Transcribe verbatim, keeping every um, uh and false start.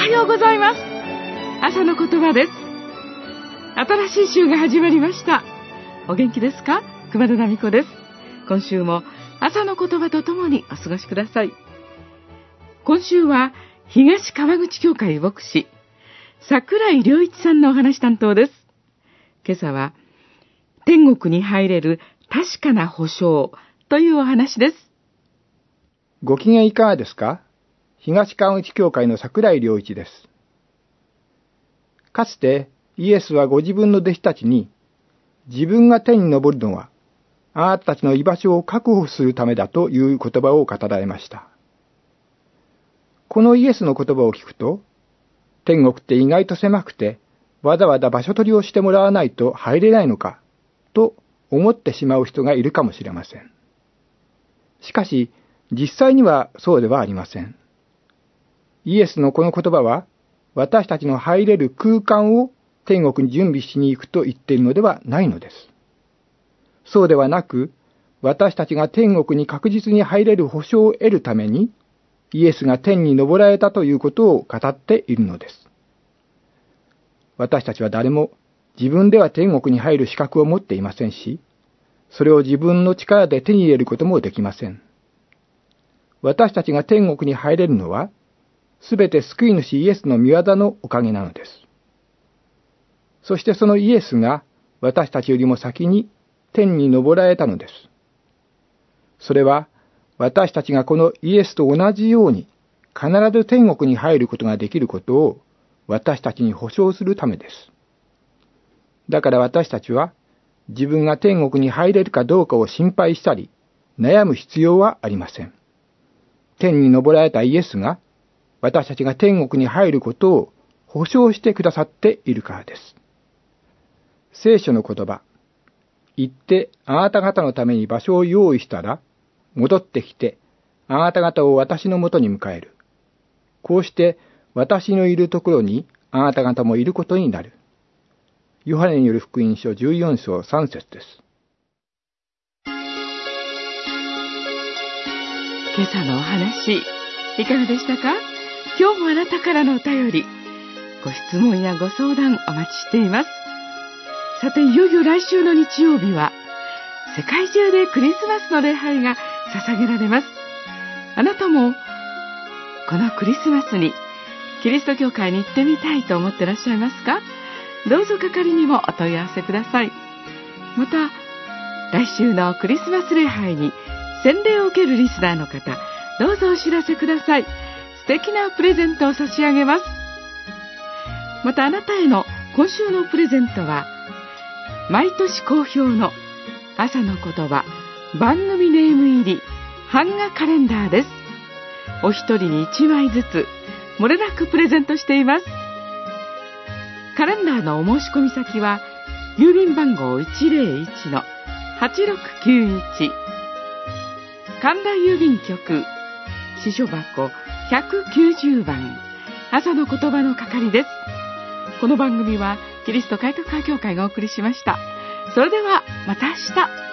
はようございます。朝の言葉です。新しい週が始まりました。お元気ですか？熊田奈美子です。今週も朝の言葉とともにお過ごしください。今週は東川口教会牧師櫻井良一さんのお話担当です。今朝は天国に入れる確かな保証というお話です。 ご機嫌いかがですか？東川口教会の櫻井良一です。かつてイエスはご自分の弟子たちに、自分が天に昇るのはあなたたちの居場所を確保するためだという言葉を語られました。このイエスの言葉を聞くと、天国って意外と狭くてわざわざ場所取りをしてもらわないと入れないのかと思ってしまう人がいるかもしれません。しかし実際にはそうではありません。イエスのこの言葉は、私たちの入れる空間を天国に準備しに行くと言っているのではないのです。そうではなく、私たちが天国に確実に入れる保証を得るために、イエスが天に昇られたということを語っているのです。私たちは誰も自分では天国に入る資格を持っていませんし、それを自分の力で手に入れることもできません。私たちが天国に入れるのは、すべて救い主イエスの御業のおかげなのです。そしてそのイエスが私たちよりも先に天に昇られたのです。それは私たちがこのイエスと同じように必ず天国に入ることができることを私たちに保証するためです。だから私たちは自分が天国に入れるかどうかを心配したり悩む必要はありません。天に昇られたイエスが私たちが天国に入ることを保証してくださっているからです。聖書の言葉、行ってあなた方のために場所を用意したら、戻ってきてあなた方を私のもとに迎える。こうして私のいるところにあなた方もいることになる。ヨハネによる福音書じゅうよん章さん節です。 今朝のお話、いかがでしたか？今日もあなたからのお便り、ご質問やご相談お待ちしています。さて、いよいよ来週の日曜日は、世界中でクリスマスの礼拝が捧げられます。あなたも、このクリスマスに、キリスト教会に行ってみたいと思ってらっしゃいますか？どうぞ係にもお問い合わせください。また、来週のクリスマス礼拝に洗礼を受けるリスナーの方、どうぞお知らせください。素敵なプレゼントを差し上げます。またあなたへの今週のプレゼントは、毎年好評の朝の言葉番組ネーム入り版画カレンダーです。お一人に一枚ずつ漏れなくプレゼントしています。カレンダーのお申し込み先は、郵便番号 いちまるいちのはちろくきゅういち 神田郵便局支所箱ひゃくきゅうじゅうばん、朝の言葉の係です。この番組はキリスト開拓派教会がお送りしました。それではまた明日。